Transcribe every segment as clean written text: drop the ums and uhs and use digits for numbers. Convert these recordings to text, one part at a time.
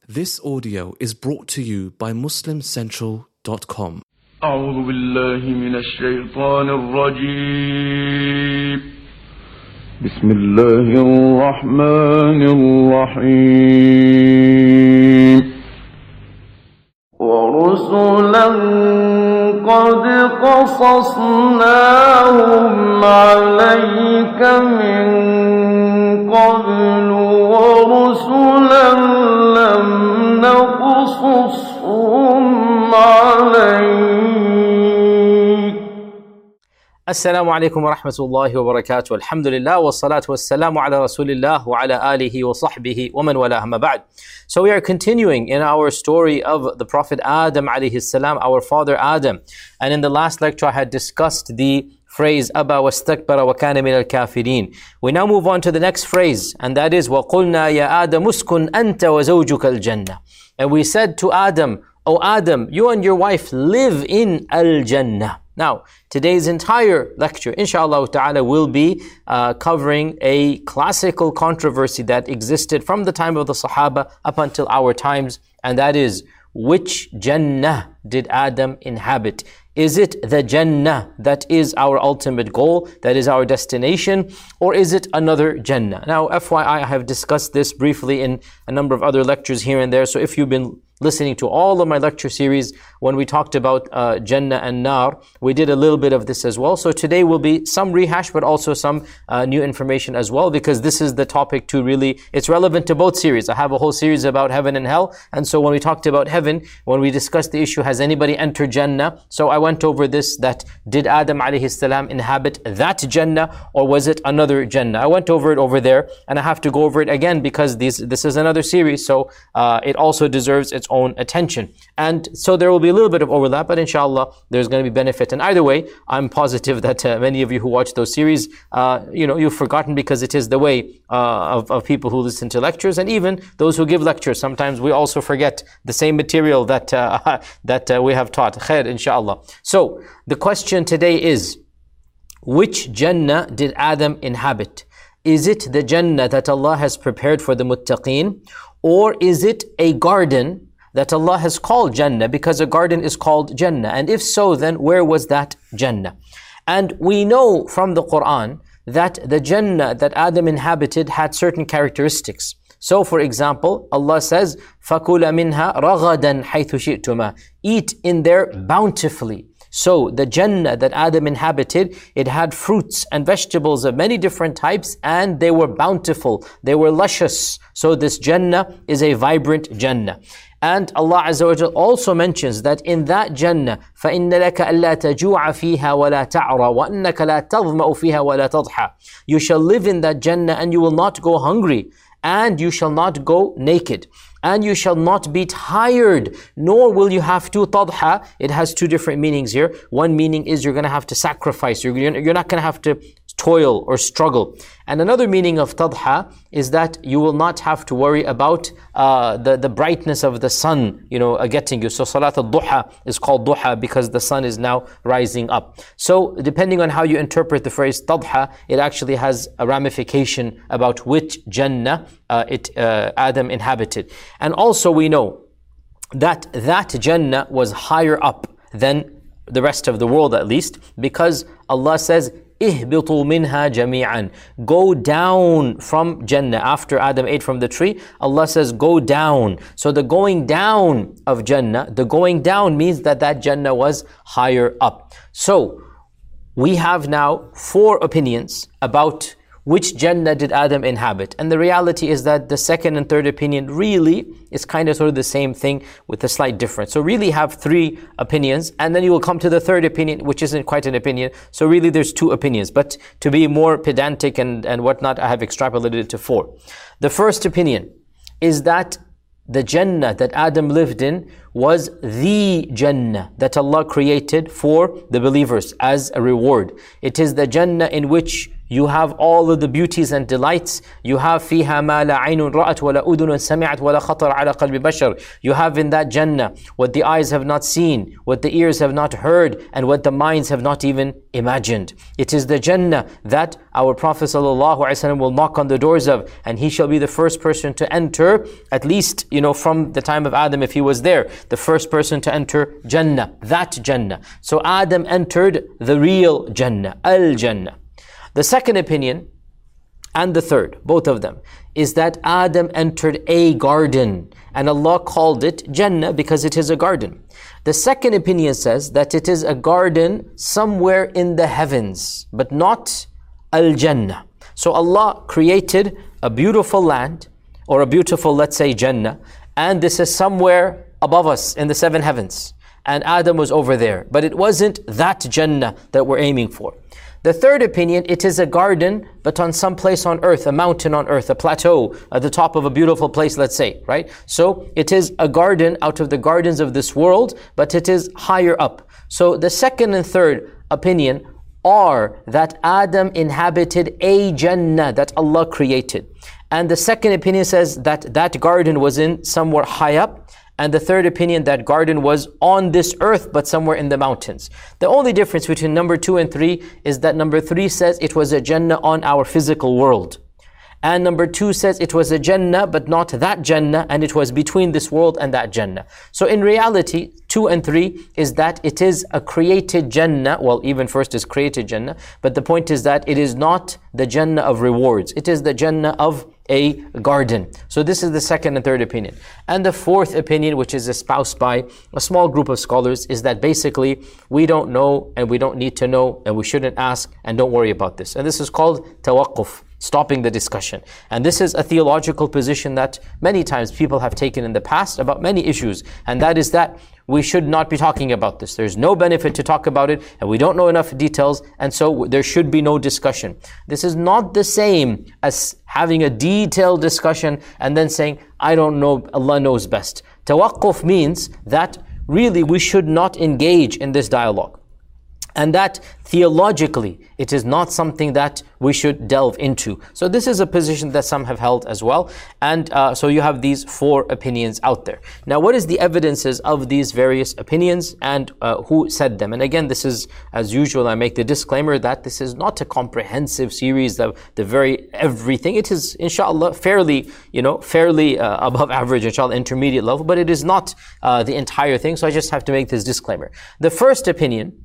This audio is brought to you by MuslimCentral.com. أعوذ بالله من الشيطان الرجيم. بسم الله الرحمن الرحيم. ورسلا قد قصصناهم عليك من قبل ورسلا لم نقصصهم عليك. Assalamu alaikum wa rahmatullahi wa barakatuh. Alhamdulillah wa salatu wa salamu ala rasulillah wa ala alihi wa sahbihi wa man wala amma ba'd. So we are continuing in our story of the Prophet Adam alayhi salam, our father Adam. And in the last lecture I had discussed the phrase Aba wastakbara wa kana min al-kafirin. We now move on to the next phrase, and that is وَقُلْنَا يَا آدَمُ اسْكُنْ أَنْتَ وَزَوْجُكَ الْجَنَّةِ. And we said to Adam, O Adam, you and your wife live in Al-Jannah. Now, today's entire lecture, inshallah ta'ala, will be covering a classical controversy that existed from the time of the Sahaba up until our times, and that is, which Jannah did Adam inhabit? Is it the Jannah that is our ultimate goal, that is our destination, or is it another Jannah? Now, FYI, I have discussed this briefly in a number of other lectures here and there, so if you've been listening to all of my lecture series, when we talked about Jannah and Nar, we did a little bit of this as well. So today will be some rehash, but also some new information as well, because this is the topic to really, it's relevant to both series. I have a whole series about heaven and hell, and so when we talked about heaven, when we discussed the issue, has anybody entered Jannah? So I went over this, that did Adam alayhi salam inhabit that Jannah, or was it another Jannah? I went over it over there, and I have to go over it again because this is another series, so it also deserves its own attention. And so there will be a little bit of overlap, but inshallah there's going to be benefit. And either way, I'm positive that many of you who watch those series, you've forgotten, because it is the way of people who listen to lectures, and even those who give lectures. Sometimes we also forget the same material that we have taught. Khair, inshallah. So the question today is, which Jannah did Adam inhabit? Is it the Jannah that Allah has prepared for the muttaqeen, or is it a garden that Allah has called Jannah, because a garden is called Jannah? And if so, then where was that Jannah? And we know from the Quran that the Jannah that Adam inhabited had certain characteristics. So for example, Allah says, فَكُلَ مِنْهَا رَغَدًا حَيْثُ شِئْتُمَا. Eat in there bountifully. So the Jannah that Adam inhabited, it had fruits and vegetables of many different types, and they were bountiful, they were luscious. So this Jannah is a vibrant Jannah. And Allah Azza wa Jal also mentions that in that Jannah, فَإِنَّ لَكَ أَلَّا تَجُوعَ فِيهَا وَلَا تَعْرَى وَأَنَّكَ لَا تَظْمَأُ فِيهَا وَلَا تَضْحَى. You shall live in that Jannah and you will not go hungry, and you shall not go naked, and you shall not be tired, nor will you have to tadha. It has two different meanings here. One meaning is you're going to have to sacrifice, you're not going to have to toil or struggle. And another meaning of tadha is that you will not have to worry about the brightness of the sun, getting you. So salat al-duha is called duha because the sun is now rising up. So depending on how you interpret the phrase tadha, it actually has a ramification about which Jannah Adam inhabited. And also we know that Jannah was higher up than the rest of the world, at least, because Allah says, اهبطوا منها جميعا. Go down from Jannah. After Adam ate from the tree, Allah says go down. So the going down of Jannah, the going down means that Jannah was higher up. So we have now 4 opinions about which Jannah did Adam inhabit. And the reality is that the second and third opinion really is kind of sort of the same thing with a slight difference. So really have 3 opinions, and then you will come to the third opinion, which isn't quite an opinion. So really there's 2 opinions. But to be more pedantic and whatnot, I have extrapolated it to 4. The first opinion is that the Jannah that Adam lived in was the Jannah that Allah created for the believers as a reward. It is the Jannah in which You have all of the beauties and delights. You have فِيهَا مَا لَا عَيْنٌ رَأَتْ وَلَا أُذُنٌ سَمِعَتْ وَلَا خَطَرَ عَلَى قَلْبِ بَشَرٍ. You have in that Jannah what the eyes have not seen, what the ears have not heard, and what the minds have not even imagined. It is the Jannah that our Prophet ﷺ will knock on the doors of, and he shall be the first person to enter, at least, from the time of Adam, if he was there, the first person to enter Jannah, that Jannah. So Adam entered the real Jannah, Al-Jannah. The second opinion, and the third, both of them, is that Adam entered a garden, and Allah called it Jannah because it is a garden. The second opinion says that it is a garden somewhere in the heavens, but not Al-Jannah. So Allah created a beautiful land, or a beautiful, let's say, Jannah, and this is somewhere above us in the seven heavens. And Adam was over there, but it wasn't that Jannah that we're aiming for. The third opinion, it is a garden, but on some place on earth, a mountain on earth, a plateau at the top of a beautiful place, let's say, right? So it is a garden out of the gardens of this world, but it is higher up. So the second and third opinion are that Adam inhabited a Jannah that Allah created. And the second opinion says that that garden was in somewhere high up. And the third opinion, that garden was on this earth, but somewhere in the mountains. The only difference between number 2 and 3 is that number 3 says it was a Jannah on our physical world. And number 2 says it was a Jannah, but not that Jannah, and it was between this world and that Jannah. So in reality, 2 and 3 is that it is a created Jannah. Well, even first is created Jannah, but the point is that it is not the Jannah of rewards. It is the Jannah of a garden. So this is the second and third opinion. And the fourth opinion, which is espoused by a small group of scholars, is that basically we don't know and we don't need to know and we shouldn't ask and don't worry about this. And this is called tawaqquf, stopping the discussion. And this is a theological position that many times people have taken in the past about many issues, and that is that we should not be talking about this. There's no benefit to talk about it, and we don't know enough details, and so there should be no discussion. This is not the same as having a detailed discussion and then saying, I don't know, Allah knows best. Tawaqquf means that really we should not engage in this dialogue. And that theologically, it is not something that we should delve into. So this is a position that some have held as well. And so you have these 4 opinions out there. Now, what is the evidences of these various opinions and who said them? And again, this is, as usual, I make the disclaimer that this is not a comprehensive series of the very everything. It is, inshallah, fairly above average, inshallah, intermediate level, but it is not the entire thing. So I just have to make this disclaimer. The first opinion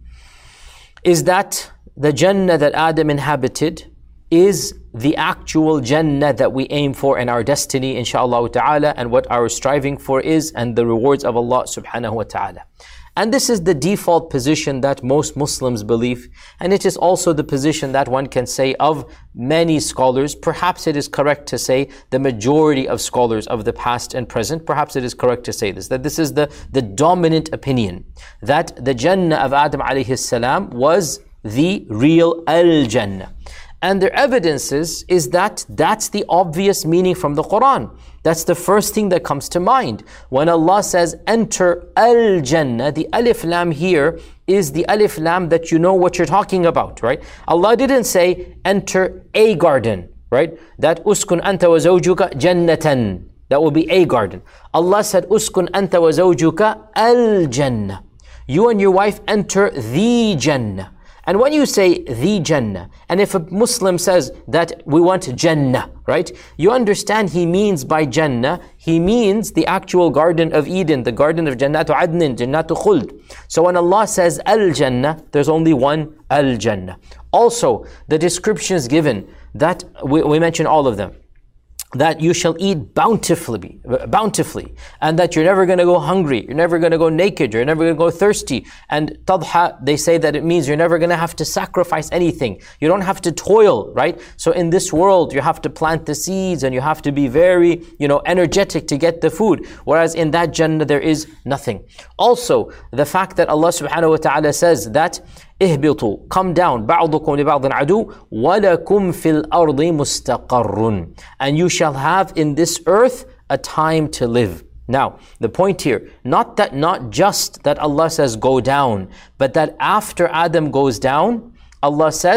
is that the Jannah that Adam inhabited is the actual Jannah that we aim for in our destiny, inshaAllah ta'ala, and what our striving for is, and the rewards of Allah subhanahu wa ta'ala. And this is the default position that most Muslims believe, and it is also the position that one can say of many scholars. Perhaps it is correct to say the majority of scholars of the past and present, perhaps it is correct to say this, that this is the dominant opinion, that the Jannah of Adam alayhi salam was the real Al-Jannah. And their evidences is that that's the obvious meaning from the Quran. That's the first thing that comes to mind. When Allah says, enter Al-Jannah, the Alif Lam here is the Alif Lam that you know what you're talking about, right? Allah didn't say, enter a garden, right? That uskun anta wa zawjuka jannatan. That will be a garden. Allah said, uskun anta wa zawjuka Al-Jannah. You and your wife enter the Jannah. And when you say the Jannah, and if a Muslim says that we want Jannah, right? You understand he means by Jannah, he means the actual Garden of Eden, the Garden of Jannatu Adnin, Jannatu Khuld. So when Allah says Al-Jannah, there's only one Al-Jannah. Also, the descriptions given, that we mention all of them, that you shall eat bountifully, and that you're never going to go hungry, you're never going to go naked, you're never going to go thirsty. And tadha, they say that it means you're never going to have to sacrifice anything. You don't have to toil, right? So in this world, you have to plant the seeds and you have to be very, energetic to get the food. Whereas in that Jannah, there is nothing. Also, the fact that Allah subhanahu wa ta'ala says that اهبطوا, come down, بعضكم لبعض عدو ولكم في الأرض مستقر, and you shall have in this earth a time to live. Now, the point here, not just that Allah says go down, but that after Adam goes down, Allah says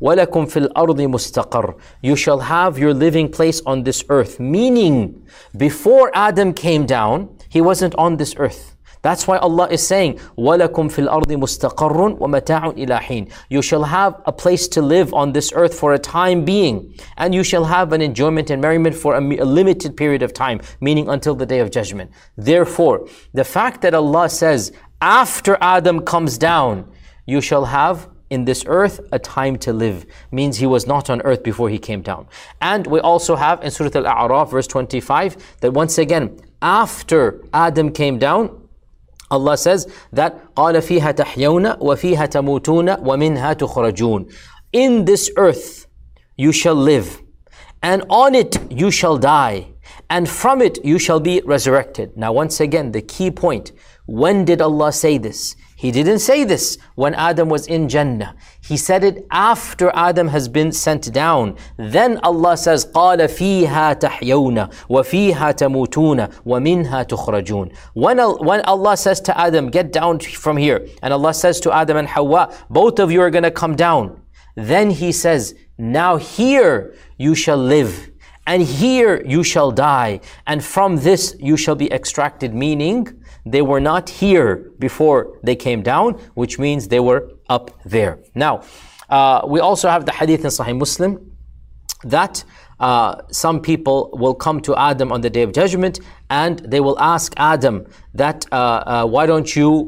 وَلَكُمْ فِي الْأَرْضِ مُسْتَقَرٌ. You shall have your living place on this earth. Meaning, before Adam came down, he wasn't on this earth. That's why Allah is saying, وَلَكُمْ فِي الْأَرْضِ مُسْتَقَرٌ وَمَتَاعٌ إِلَى حِينٍ. You shall have a place to live on this earth for a time being, and you shall have an enjoyment and merriment for a limited period of time, meaning until the Day of Judgment. Therefore, the fact that Allah says, after Adam comes down, you shall have in this earth a time to live, means he was not on earth before he came down. And we also have in Surah Al-A'raf, verse 25, that once again, after Adam came down, Allah says that قَالَ فِيهَا تَحْيَوْنَ وَفِيهَا تَمُوتُونَ وَمِنْهَا تُخْرَجُونَ. In this earth you shall live, and on it you shall die, and from it you shall be resurrected. Now once again, the key point, when did Allah say this? He didn't say this when Adam was in Jannah. He said it after Adam has been sent down. Then Allah says, قَالَ فِيهَا تَحْيَوْنَ وَفِيهَا تَمُوتُونَ وَمِنْهَا تُخْرَجُونَ. When Allah says to Adam, get down from here, and Allah says to Adam and Hawa, both of you are going to come down. Then He says, now here you shall live, and here you shall die, and from this you shall be extracted, meaning they were not here before they came down, which means they were up there. Now, we also have the hadith in Sahih Muslim that some people will come to Adam on the Day of Judgment, and they will ask Adam that why don't you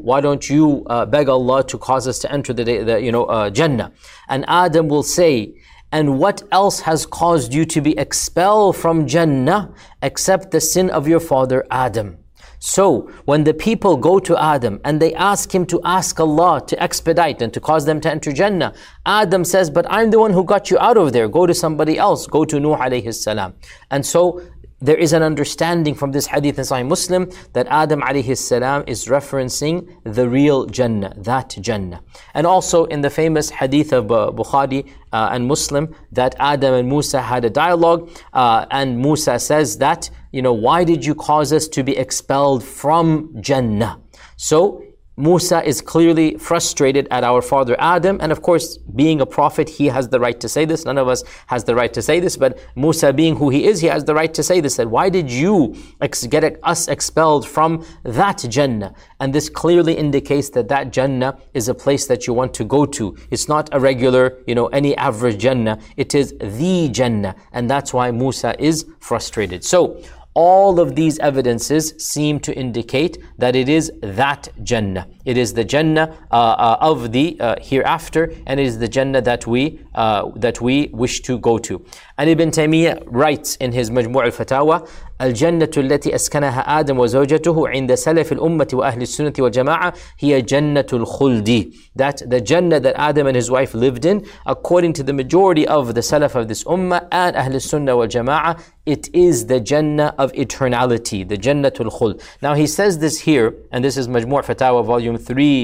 beg Allah to cause us to enter the Jannah? And Adam will say, and what else has caused you to be expelled from Jannah except the sin of your father Adam? So, when the people go to Adam and they ask him to ask Allah to expedite and to cause them to enter Jannah, Adam says, but I'm the one who got you out of there. Go to somebody else. Go to Nuh alayhi salam. And so, there is an understanding from this hadith in Sahih Muslim that Adam alayhi salam is referencing the real Jannah, that Jannah. And also in the famous hadith of Bukhari and Muslim that Adam and Musa had a dialogue, and Musa says that, why did you cause us to be expelled from Jannah? So Musa is clearly frustrated at our father Adam, and of course, being a prophet, he has the right to say this. None of us has the right to say this, but Musa being who he is, he has the right to say this, that why did you get us expelled from that Jannah? And this clearly indicates that that Jannah is a place that you want to go to. It's not a regular, any average Jannah. It is the Jannah, and that's why Musa is frustrated. So, all of these evidences seem to indicate that it is that Jannah. It is the Jannah of the hereafter, and it is the Jannah that we wish to go to. And Ibn Taymiyyah writes in his Majmu' al-Fatawa, الجنة التي أسكنها آدم وزوجته عند سلف الأمة وأهل السنة والجماعة هي جنة الخلد. That the Jannah that Adam and his wife lived in, according to the majority of the Salaf of this Ummah and Ahl Sunnah wal Jama'ah, it is the Jannah of eternality, the Jannatul Khuld. Now he says this here, and this is Majmu' Fatawa volume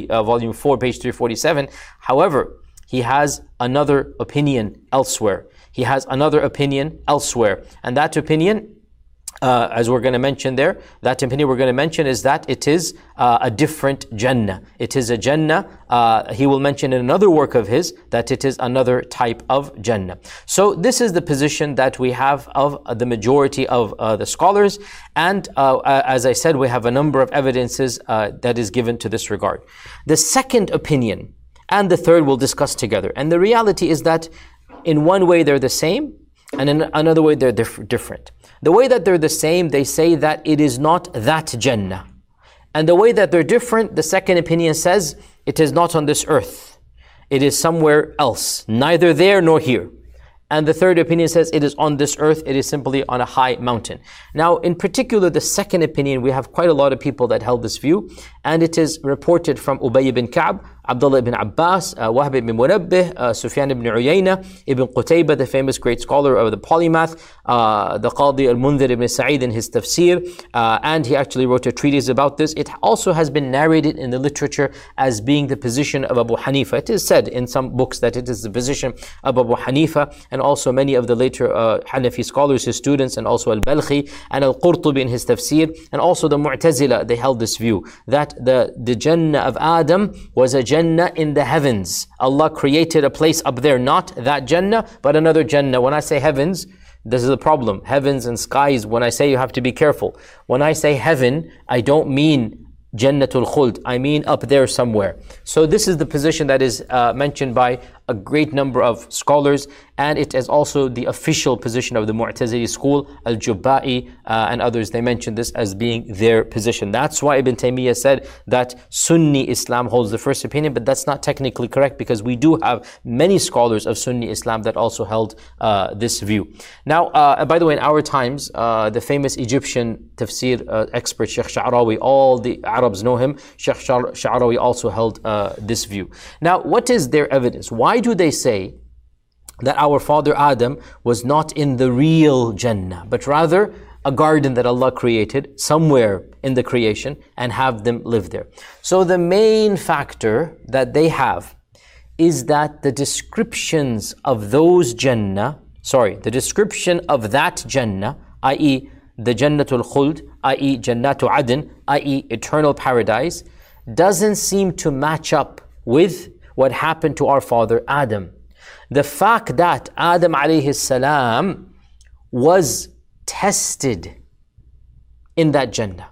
4, page 347. However, he has another opinion elsewhere. He has another opinion elsewhere, and that opinion, as we're going to mention there, that opinion we're going to mention is that it is a different Jannah. It is a Jannah, he will mention in another work of his, that it is another type of Jannah. So this is the position that we have of the majority of the scholars, and as I said, we have a number of evidences that is given to this regard. The second opinion and the third we'll discuss together, and the reality is that in one way they're the same, and in another way they're different. The way that they're the same, they say that it is not that Jannah. And the way that they're different, the second opinion says, it is not on this earth. It is somewhere else, neither there nor here. And the third opinion says it is on this earth, it is simply on a high mountain. Now, in particular, the second opinion, we have quite a lot of people that held this view, and it is reported from Ubay ibn Ka'b, Abdullah ibn Abbas, Wahb ibn Munabbih, Sufyan ibn Uyayna, Ibn Qutaybah, the famous great scholar of the polymath, the Qadi al-Mundhir ibn Sa'id in his tafsir, and he actually wrote a treatise about this. It also has been narrated in the literature as being the position of Abu Hanifa. It is said in some books that it is the position of Abu Hanifa, and also many of the later Hanafi scholars, his students, and also al-Balkhi and al-Qurtubi in his tafsir, and also the Mu'tazila, they held this view that the Jannah of Adam was a Jannah Jannah in the heavens. Allah created a place up there, not that Jannah, but another Jannah. When I say heavens, this is the problem. Heavens and skies, when I say, you have to be careful. When I say heaven, I don't mean Jannatul Khuld. I mean up there somewhere. So this is the position that is mentioned by a great number of scholars, and it is also the official position of the Mu'tazili school, Al-Jubba'i and others. They mention this as being their position. That's why Ibn Taymiyyah said that Sunni Islam holds the first opinion, but that's not technically correct, because we do have many scholars of Sunni Islam that also held this view. Now, by the way, in our times, the famous Egyptian tafsir expert Sheikh Sha'rawi, all the Arabs know him, Sheikh Sha'rawi also held this view. Now, what is their evidence? Why do they say that our father Adam was not in the real Jannah, but rather a garden that Allah created somewhere in the creation and have them live there? So the main factor that they have is that the descriptions of those Jannah, the description of that Jannah, i.e. the Jannatul Khuld, i.e. Jannatu Adn, i.e. eternal paradise, doesn't seem to match up with what happened to our father Adam. The fact that Adam alayhi salam was tested in that Jannah,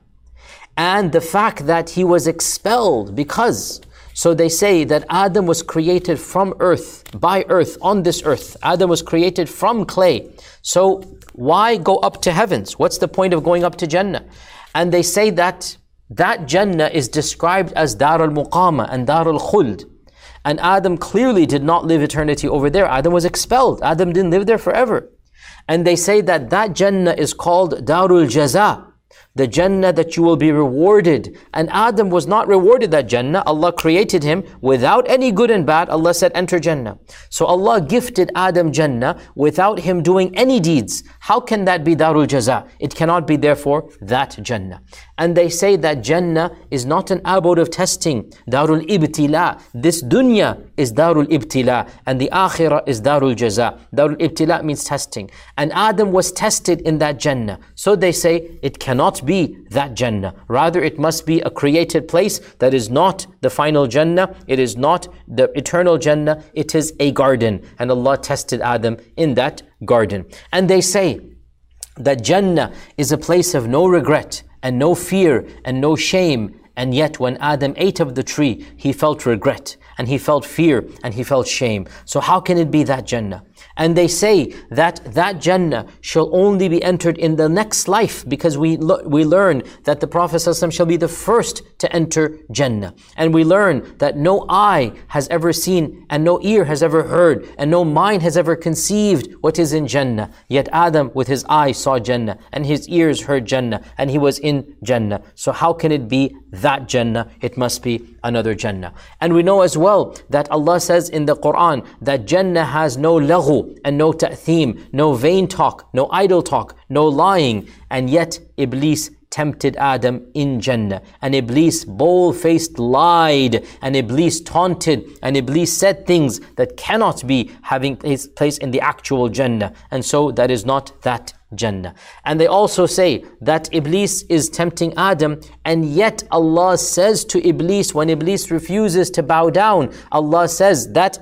and the fact that he was expelled because, so they say that Adam was created from earth, by earth, on this earth. Adam was created from clay. So why go up to heavens? What's the point of going up to Jannah? And they say that that Jannah is described as Dar al-Muqama and Dar al-Khuld. And Adam clearly did not live eternity over there. Adam was expelled. Adam didn't live there forever. And they say that that Jannah is called Darul Jaza, the Jannah that you will be rewarded. And Adam was not rewarded that Jannah. Allah created him without any good and bad. Allah said, enter Jannah. So Allah gifted Adam Jannah without him doing any deeds. How can that be Darul Jaza? It cannot be therefore that Jannah. And they say that Jannah is not an abode of testing. Darul Ibtila. This dunya is Darul Ibtila, and the Akhirah is Darul Jaza. Darul Ibtila means testing. And Adam was tested in that Jannah. So they say it cannot be that Jannah. Rather, it must be a created place that is not the final Jannah. It is not the eternal Jannah. It is a garden. And Allah tested Adam in that garden. And they say that Jannah is a place of no regret and no fear and no shame. And yet when Adam ate of the tree, he felt regret and he felt fear and he felt shame. So how can it be that Jannah? And they say that that Jannah shall only be entered in the next life, because we learn that the Prophet ﷺ shall be the first to enter Jannah. And we learn that no eye has ever seen, and no ear has ever heard, and no mind has ever conceived what is in Jannah. Yet Adam with his eyes saw Jannah, and his ears heard Jannah, and he was in Jannah. So how can it be that Jannah? It must be another Jannah. And we know as well that Allah says in the Quran that Jannah has no laghu and no ta'theem, no vain talk, no idle talk, no lying. And yet Iblis tempted Adam in Jannah, and Iblis bold-faced lied, and Iblis taunted, and Iblis said things that cannot be having its place in the actual Jannah. And so that is not that Jannah. And they also say that Iblis is tempting Adam, and yet Allah says to Iblis, when Iblis refuses to bow down, Allah says that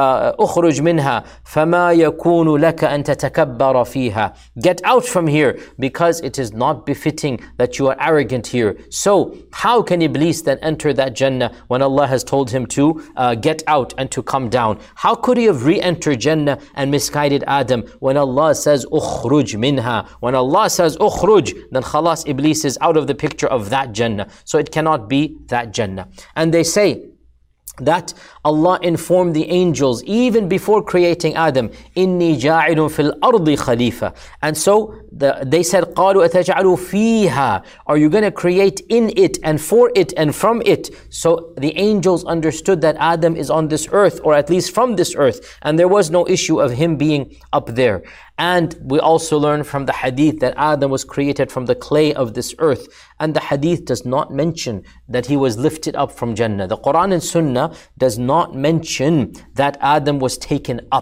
اخرج منها فما يكون لك أن تتكبر فيها. Get out from here, because it is not befitting that you are arrogant here. So how can Iblis then enter that Jannah when Allah has told him to get out and to come down? How could he have re-entered Jannah and misguided Adam when Allah says اخرج منها? When Allah says اخرج, then khalas, Iblis is out of the picture of that Jannah. So it cannot be that Jannah. And they say that Allah informed the angels even before creating Adam, إِنِّي جَاعِلٌ فِي الْأَرْضِ خَلِيفَةً. And so they said, قَالُوا أَتَجْعَلُ فِيهَا. Are you going to create in it and for it and from it? So the angels understood that Adam is on this earth, or at least from this earth, and there was no issue of him being up there. And we also learn from the hadith that Adam was created from the clay of this earth. And the hadith does not mention that he was lifted up from Jannah. The Quran and Sunnah does not mention that Adam was taken up.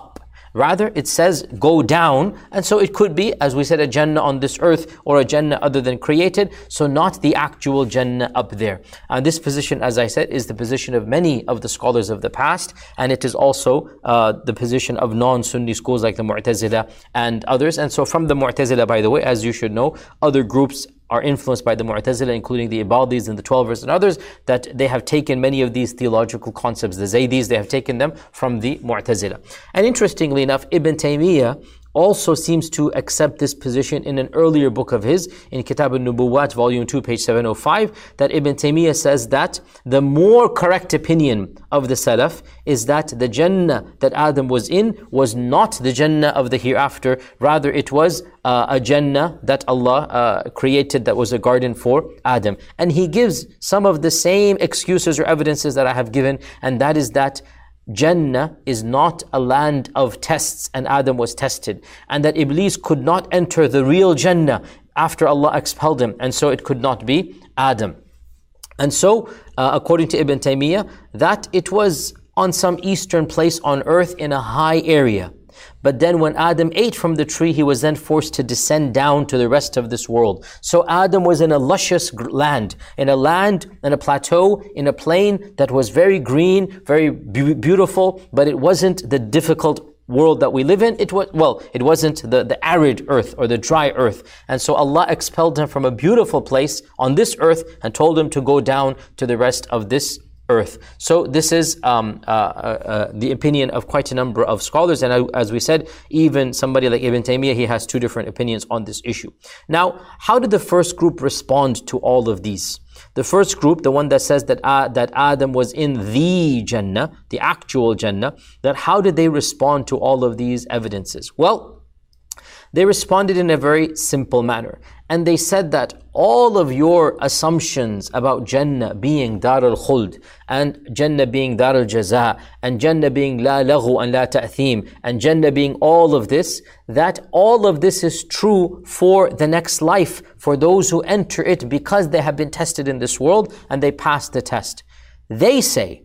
Rather, it says go down, and so it could be, as we said, a Jannah on this earth or a Jannah other than created, so not the actual Jannah up there. And this position, as I said, is the position of many of the scholars of the past, and it is also the position of non-Sunni schools like the Mu'tazila and others. And so from the Mu'tazila, by the way, as you should know, other groups are influenced by the Mu'tazila, including the Ibadis and the Twelvers and others, that they have taken many of these theological concepts. The Zaydis, they have taken them from the Mu'tazila. And interestingly enough, Ibn Taymiyyah also seems to accept this position in an earlier book of his, in Kitab al-Nubuwat, volume 2, page 705, that Ibn Taymiyyah says that the more correct opinion of the Salaf is that the Jannah that Adam was in was not the Jannah of the hereafter, rather it was a Jannah that Allah created that was a garden for Adam. And he gives some of the same excuses or evidences that I have given, and that is that Jannah is not a land of tests, and Adam was tested, and that Iblis could not enter the real Jannah after Allah expelled him, and so it could not be Adam. And so, according to Ibn Taymiyyah, that it was on some eastern place on earth in a high area. But then when Adam ate from the tree, he was then forced to descend down to the rest of this world. So Adam was in a luscious land, in a plateau, in a plain that was very green, very beautiful, but it wasn't the difficult world that we live in. It wasn't the arid earth or the dry earth. And so Allah expelled him from a beautiful place on this earth and told him to go down to the rest of this earth. So this is the opinion of quite a number of scholars, and as we said, even somebody like Ibn Taymiyyah, he has two different opinions on this issue. Now, how did the first group respond to all of these? The first group, the one that says that Adam was in the Jannah, the actual Jannah, that how did they respond to all of these evidences? Well, they responded in a very simple manner. And they said that all of your assumptions about Jannah being Dar al-Khuld, and Jannah being Dar al-Jaza, and Jannah being La Laghu and La Ta'thim, and Jannah being all of this, that all of this is true for the next life, for those who enter it because they have been tested in this world and they passed the test. They say,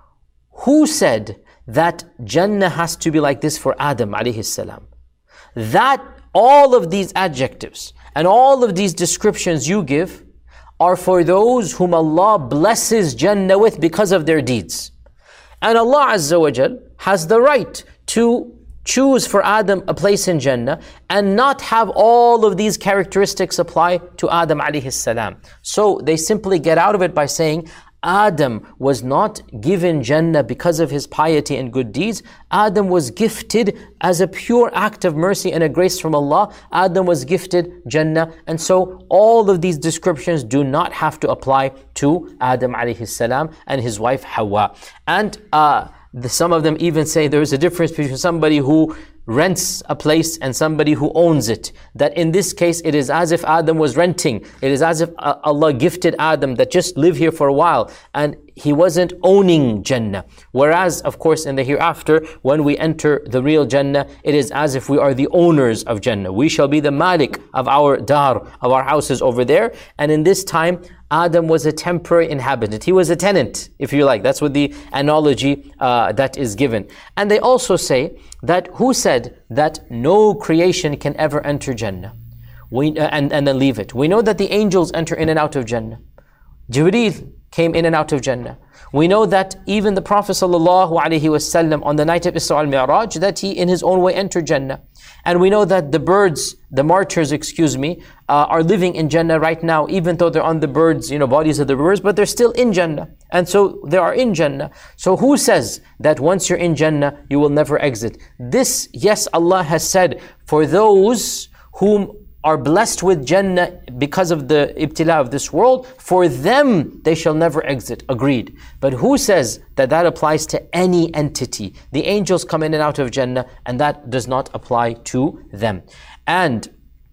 who said that Jannah has to be like this for Adam alayhi salam? That all of these adjectives and all of these descriptions you give are for those whom Allah blesses Jannah with because of their deeds. And Allah Azza wa Jal has the right to choose for Adam a place in Jannah and not have all of these characteristics apply to Adam alayhi salam. So they simply get out of it by saying, Adam was not given Jannah because of his piety and good deeds. Adam was gifted as a pure act of mercy and a grace from Allah. Adam was gifted Jannah. And so all of these descriptions do not have to apply to Adam alayhi salam and his wife Hawa. And some of them even say there is a difference between somebody who rents a place and somebody who owns it. That in this case, it is as if Adam was renting. It is as if Allah gifted Adam that just live here for a while, and he wasn't owning Jannah. Whereas, of course, in the hereafter, when we enter the real Jannah, it is as if we are the owners of Jannah. We shall be the Malik of our dar, of our houses over there. And in this time, Adam was a temporary inhabitant. He was a tenant, if you like. That's what the analogy that is given. And they also say that who said that no creation can ever enter Jannah and then leave it? We know that the angels enter in and out of Jannah. Jibreel came in and out of Jannah. We know that even the Prophet ﷺ on the night of Isra al-Mi'raj, that he in his own way entered Jannah. And we know that the birds, the martyrs, are living in Jannah right now, even though they're on the birds, bodies of the birds, but they're still in Jannah. And so they are in Jannah. So who says that once you're in Jannah, you will never exit? This, yes, Allah has said, for those whom are blessed with Jannah because of the ibtila of this world, for them they shall never exit. Agreed. But who says that that applies to any entity? The angels come in and out of Jannah, and that does not apply to them. And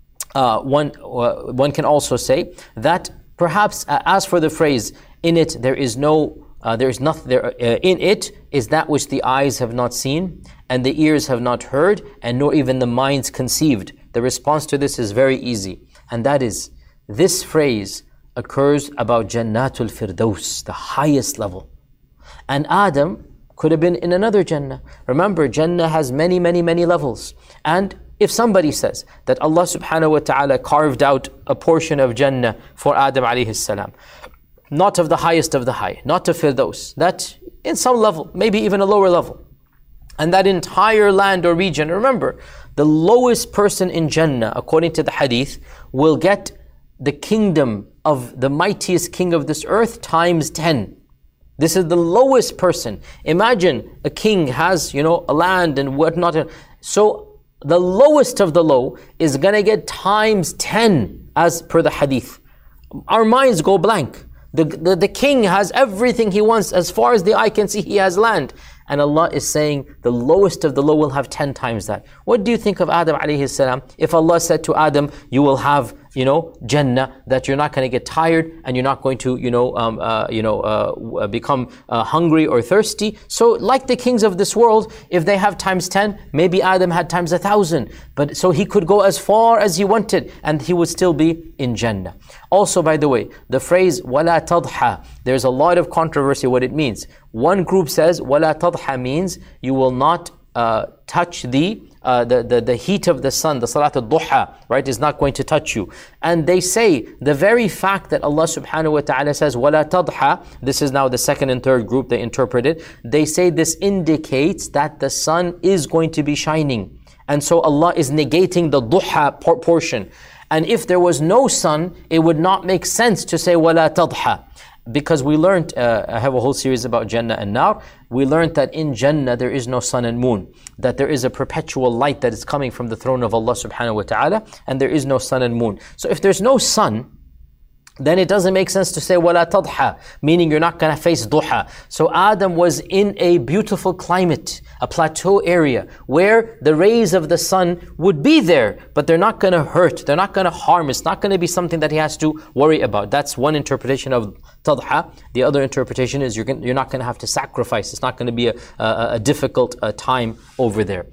one can also say that perhaps as for the phrase, in it there is no, there is nothing there. In it is that which the eyes have not seen, and the ears have not heard, and nor even the minds conceived. The response to this is very easy, and that is, this phrase occurs about Jannatul Firdaus, the highest level. And Adam could have been in another Jannah. Remember, Jannah has many, many, many levels. And if somebody says that Allah subhanahu wa ta'ala carved out a portion of Jannah for Adam alayhi salam, not of the highest of the high, not of Firdaus, that in some level, maybe even a lower level, and that entire land or region, remember, the lowest person in Jannah, according to the hadith, will get the kingdom of the mightiest king of this earth times 10. This is the lowest person. Imagine a king has, a land and whatnot. So the lowest of the low is going to get times 10 as per the hadith. Our minds go blank. The king has everything he wants. As far as the eye can see, he has land. And Allah is saying the lowest of the low will have 10 times that. What do you think of Adam alayhi salam? If Allah said to Adam, you will have, Jannah, that you're not going to get tired and you're not going to, become hungry or thirsty. So like the kings of this world, if they have times 10, maybe Adam had times 1,000. But so he could go as far as he wanted and he would still be in Jannah. Also, by the way, the phrase وَلَا تَضْحَى, there's a lot of controversy what it means. One group says وَلَا تَضْحَى means you will not touch the heat of the sun, the salat al-duha, right, is not going to touch you. And they say the very fact that Allah subhanahu wa ta'ala says وَلَا تَضْحَى, this is now the second and third group, they interpret it. They say this indicates that the sun is going to be shining. And so Allah is negating the duha portion. And if there was no sun, it would not make sense to say وَلَا تَضْحَى. Because we learned, I have a whole series about Jannah and Nar. We learned that in Jannah there is no sun and moon. That there is a perpetual light that is coming from the throne of Allah subhanahu wa ta'ala. And there is no sun and moon. So if there's no sun, then it doesn't make sense to say وَلَا تَضْحَى, meaning you're not going to face duha. So Adam was in a beautiful climate, a plateau area, where the rays of the sun would be there, but they're not going to hurt, they're not going to harm, it's not going to be something that he has to worry about. That's one interpretation of tadha. The other interpretation is you're not going to have to sacrifice, it's not going to be a difficult time over there.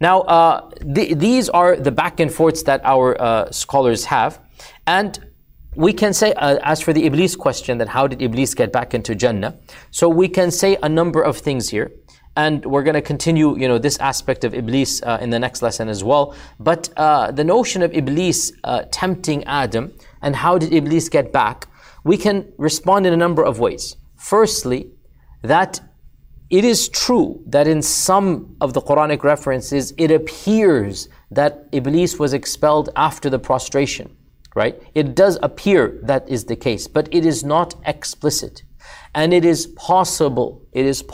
Now, these are the back and forths that our scholars have. And we can say, as for the Iblis question, that how did Iblis get back into Jannah? So we can say a number of things here. And we're going to continue, this aspect of Iblis in the next lesson as well. But the notion of Iblis tempting Adam, and how did Iblis get back? We can respond in a number of ways. Firstly, that it is true that in some of the Quranic references, it appears that Iblis was expelled after the prostration. Right? It does appear that is the case, but it is not explicit. And it is possible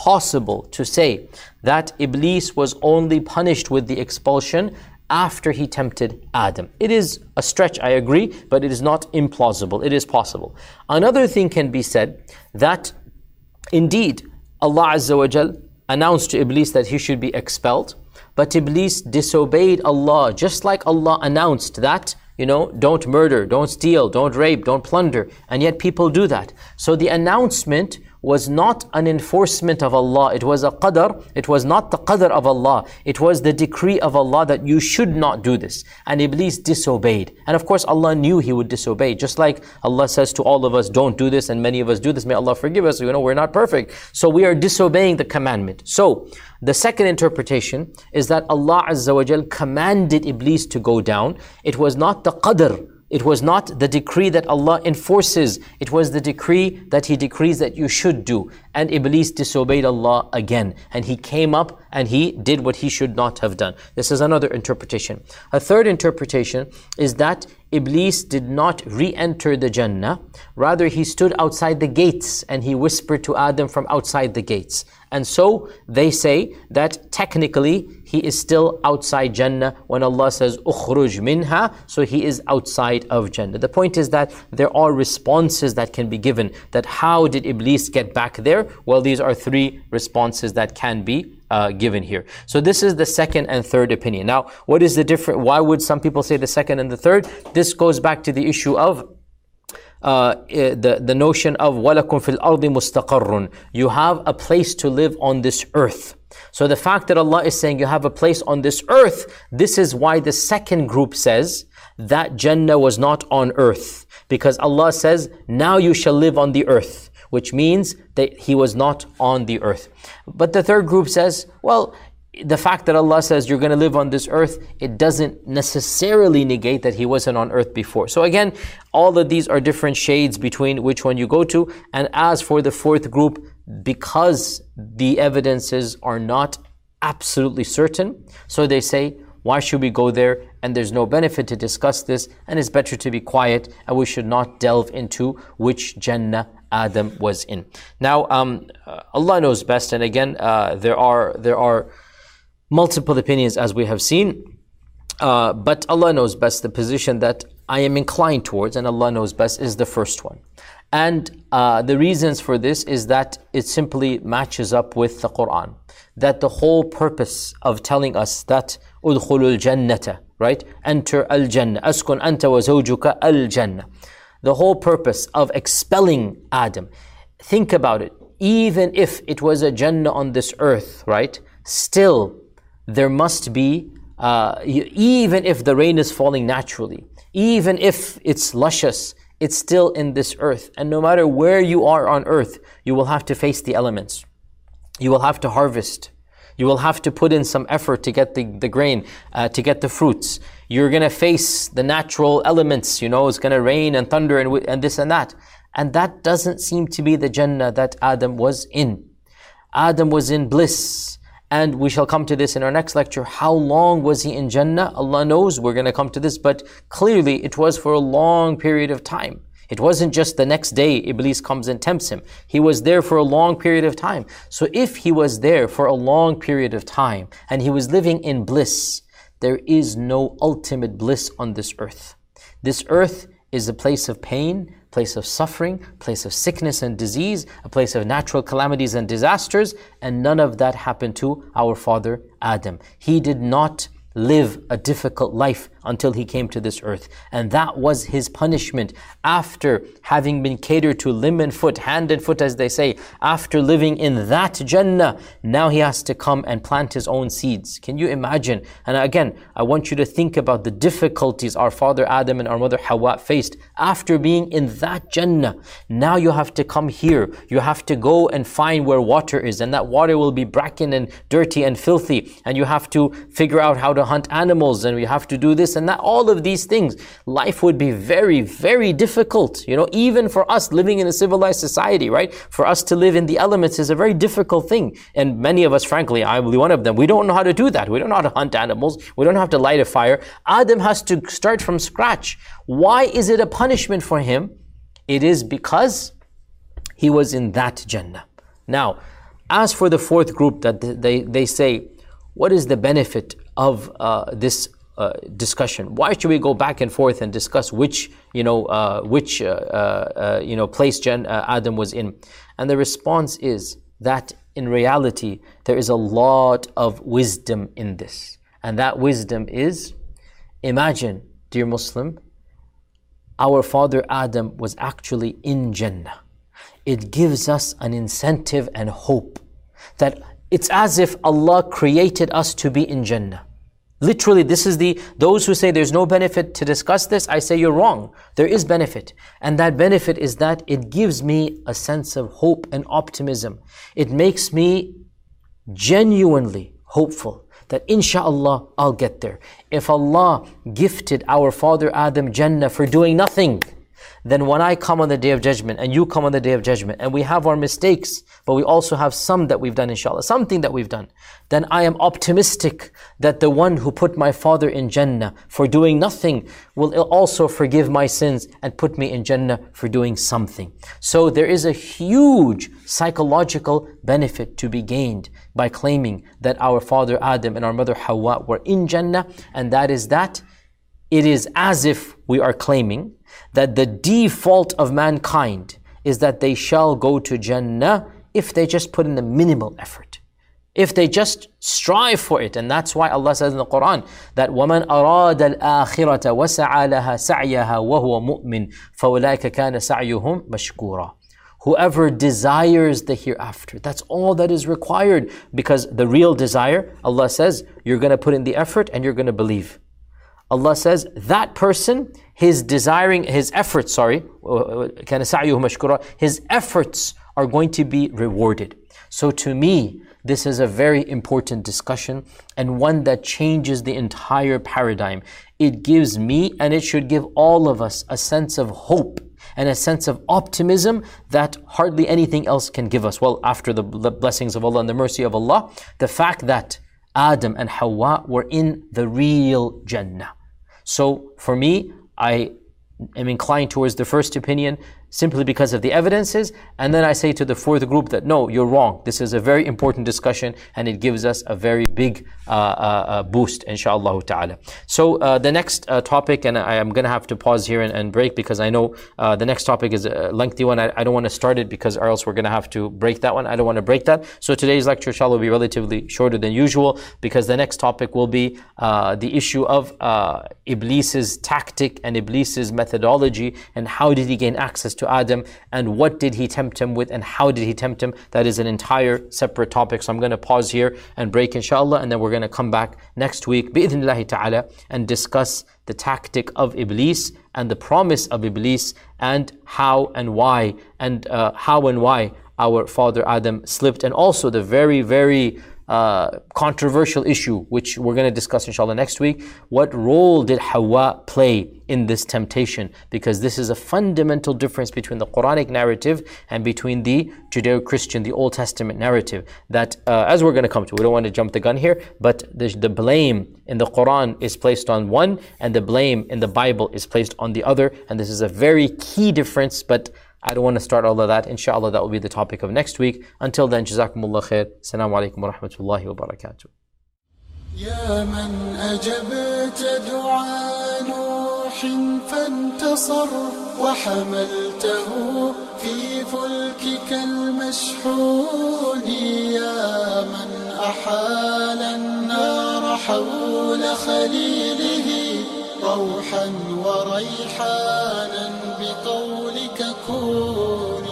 to say that Iblis was only punished with the expulsion after he tempted Adam. It is a stretch, I agree, but it is not implausible. It is possible. Another thing can be said, that indeed Allah Azza wa Jal announced to Iblis that he should be expelled, but Iblis disobeyed Allah, just like Allah announced that don't murder, don't steal, don't rape, don't plunder. And yet people do that. So the announcement was not an enforcement of Allah. It was a qadr. It was not the qadr of Allah. It was the decree of Allah that you should not do this. And Iblis disobeyed. And of course Allah knew he would disobey. Just like Allah says to all of us, don't do this, and many of us do this. May Allah forgive us. We're not perfect. So we are disobeying the commandment. So the second interpretation is that Allah Azza wa Jal commanded Iblis to go down. It was not the qadr. It was not the decree that Allah enforces. It was the decree that He decrees that you should do. And Iblis disobeyed Allah again. And he came up and he did what he should not have done. This is another interpretation. A third interpretation is that Iblis did not re-enter the Jannah. Rather, he stood outside the gates and he whispered to Adam from outside the gates. And so they say that technically he is still outside Jannah when Allah says ukhruj minha, so he is outside of Jannah. The point is that there are responses that can be given, that how did Iblis get back there? Well, these are three responses that can be given here. So this is the second and third opinion. Now, what is the difference? Why would some people say the second and the third? This goes back to the issue of the notion of وَلَكُمْ فِي الْأَرْضِ مُسْتَقَرٌ. You have a place to live on this earth. So the fact that Allah is saying you have a place on this earth, this is why the second group says that Jannah was not on earth. Because Allah says, now you shall live on the earth. which means that he was not on the earth. But the third group says, well, the fact that Allah says you're going to live on this earth, it doesn't necessarily negate that he wasn't on earth before. So again, all of these are different shades between which one you go to. And as for the fourth group, because the evidences are not absolutely certain, so they say, why should we go there? And there's no benefit to discuss this, and it's better to be quiet, and we should not delve into which Jannah Adam was in. Now, Allah knows best, and again, there are multiple opinions as we have seen, but Allah knows best. The position that I am inclined towards, and Allah knows best, is the first one. And the reasons for this is that it simply matches up with the Quran. That the whole purpose of telling us that udkhulul jannata, right? Enter al-jannah, askun anta wa zawjuka al-jannah. The whole purpose of expelling Adam. Think about it. Even if it was a jannah on this earth, right? Still, there must be, even if the rain is falling naturally, even if it's luscious, it's still in this earth. And no matter where you are on earth, you will have to face the elements. You will have to harvest. You will have to put in some effort to get the grain, to get the fruits. You're going to face the natural elements, it's going to rain and thunder and this and that. And that doesn't seem to be the Jannah that Adam was in. Adam was in bliss. And we shall come to this in our next lecture. How long was he in Jannah? Allah knows, we're going to come to this, but clearly it was for a long period of time. It wasn't just the next day Iblis comes and tempts him. He was there for a long period of time. So if he was there for a long period of time and he was living in bliss, there is no ultimate bliss on this earth. This earth is a place of pain, place of suffering, place of sickness and disease, a place of natural calamities and disasters, and none of that happened to our father Adam. He did not live a difficult life until he came to this earth. And that was his punishment. After having been catered to limb and foot, hand and foot as they say, after living in that Jannah, now he has to come and plant his own seeds. Can you imagine? And again, I want you to think about the difficulties our father Adam and our mother Hawa faced after being in that Jannah. Now you have to come here. You have to go and find where water is, and that water will be bracken and dirty and filthy, and you have to figure out how to hunt animals, and we have to do this and that, all of these things. Life would be very, very difficult, even for us living in a civilized society, right? For us to live in the elements is a very difficult thing. And many of us, frankly, I will be one of them, we don't know how to do that. We don't know how to hunt animals. We don't know how to light a fire. Adam has to start from scratch. Why is it a punishment for him? It is because he was in that Jannah. Now, as for the fourth group that they say, what is the benefit of this discussion? Why should we go back and forth and discuss which place Adam was in? And the response is that in reality there is a lot of wisdom in this, and that wisdom is, imagine, dear Muslim, our father Adam was actually in Jannah. It gives us an incentive and hope that it's as if Allah created us to be in Jannah. Literally, this is those who say there's no benefit to discuss this, I say you're wrong. There is benefit. And that benefit is that it gives me a sense of hope and optimism. It makes me genuinely hopeful that inshallah I'll get there. If Allah gifted our father Adam Jannah for doing nothing, then when I come on the Day of Judgment and you come on the Day of Judgment and we have our mistakes, but we also have some that we've done inshallah, something that we've done, then I am optimistic that the one who put my father in Jannah for doing nothing will also forgive my sins and put me in Jannah for doing something. So there is a huge psychological benefit to be gained by claiming that our father Adam and our mother Hawa were in Jannah, and that is that it is as if we are claiming that the default of mankind is that they shall go to Jannah if they just put in the minimal effort, if they just strive for it. And that's why Allah says in the Quran that وَمَنْ أَرَادَ الْآخِرَةَ وَسَعَى لَهَا سَعْيَهَا وَهُوَ مُؤْمِنٌ فَأُولَٰئِكَ كَانَ سَعْيُهُمْ مَشْكُورًا. Whoever desires the hereafter, that's all that is required, because the real desire, Allah says, you're going to put in the effort and you're going to believe. Allah says that person, his efforts, كان سعيه مشكورا, his efforts are going to be rewarded. So to me, this is a very important discussion and one that changes the entire paradigm. It gives me, and it should give all of us, a sense of hope and a sense of optimism that hardly anything else can give us. Well, after the blessings of Allah and the mercy of Allah, the fact that Adam and Hawa were in the real Jannah. So for me, I am inclined towards the first opinion simply because of the evidences, and then I say to the fourth group that no, you're wrong. This is a very important discussion and it gives us a very big boost, inshaAllah ta'ala. So the next topic, and I am going to have to pause here and break because I know the next topic is a lengthy one. I don't want to start it because or else we're going to have to break that one. I don't want to break that. So today's lecture, inshallah, will be relatively shorter than usual because the next topic will be the issue of Iblis's tactic and Iblis's methodology, and how did he gain access to Adam, and what did he tempt him with, and how did he tempt him. That is an entire separate topic. So I'm going to pause here and break, inshallah, and then we're going to come back next week bi'idhnillahi ta'ala and discuss the tactic of Iblis and the promise of Iblis, and how and why our father Adam slipped, and also the very, very controversial issue which we're going to discuss inshallah next week. What role did Hawa play in this temptation? Because this is a fundamental difference between the Quranic narrative and between the Judeo-Christian, the Old Testament narrative, that as we're going to come to, we don't want to jump the gun here, but the blame in the Quran is placed on one and the blame in the Bible is placed on the other, and this is a very key difference, but I don't want to start all of that. Inshallah, that will be the topic of next week. Until then, Jazakumullah khair. Assalamu alaikum wa rahmatullahi wa barakatuh. يا من أجبت دعاء نوح فانتصر وحملته في فلكك المشحون يا من أحال النار حول خليله روحا وريحانا بقولك كون